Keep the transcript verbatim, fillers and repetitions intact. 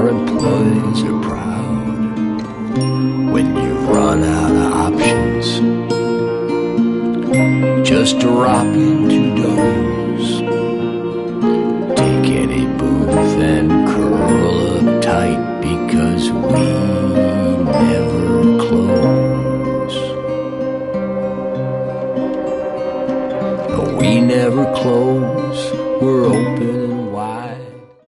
our employees are proud. When you've run out of options, just drop into Doe's. Take any booth and curl up tight, because we never close. No, we never close. We're open